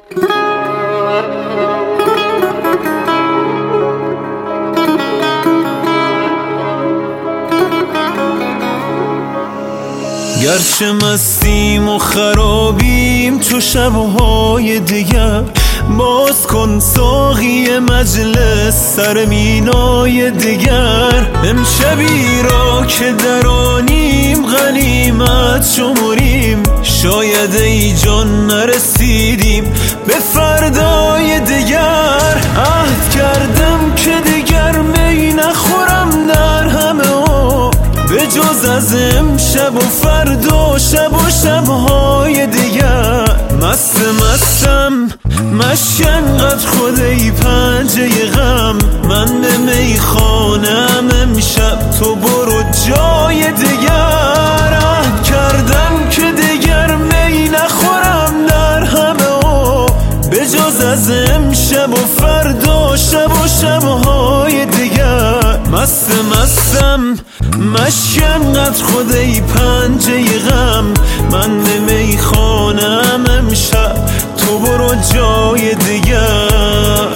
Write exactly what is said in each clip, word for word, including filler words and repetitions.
گرچه مستیم و خرابیم چو شبهای دیگر، باز کن ساقی مجلس سر مینای دیگر. امشبی را که درانیم غنیمت شمریم، شاید ای جان نرسیدیم به فردای دیگر. عهد کردم که دیگر می نخورم در همه عمر، به جز از امشب و فردا شب و شبهای دیگر. مست مستم مشک انقدر خود ای پنجه غم، من به میخانم امشب تو برو جای دیگر. عهد کردم که دیگر می نخورم در همه عمر، به جز از امشب و فردا شب و شبهای دیگر. مست مستم مشک انقدر خود ای پنجه غم، من به میخانم امشب تو برو جای دیگر.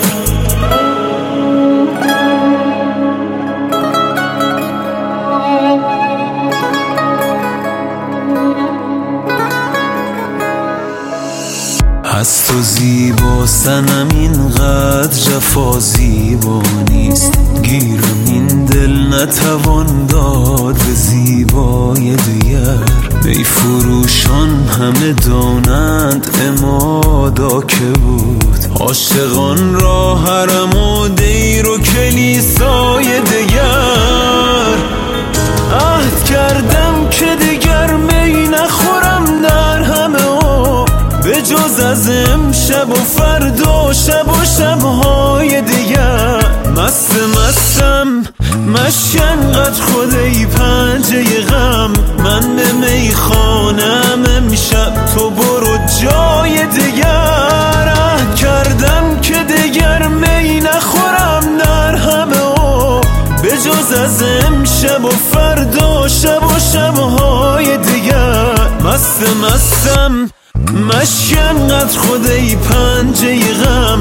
از تو زیبا سنم اینقدر جفا زیبا نیست، گیرم این دل نتوان داد به زیبای دیگر. می فروشان همه دانند امادا که بود، عاشقان را حرم و دیر و کلیسای دیگر. عهد کردم که دیگر می نخورم در همه عمر، به جز از امشب و فردا شب و شبهای دیگر. مست مستم مشک انقدر خود ای پنجه غم، من به میخانم امشب تو برو جای دیگر. عهد کردم که دیگر می نخورم در همه عمر، به جز از امشب و فردا شب و شبهای دیگر. مست مستم مشک انقدر خود ای پنجه غم،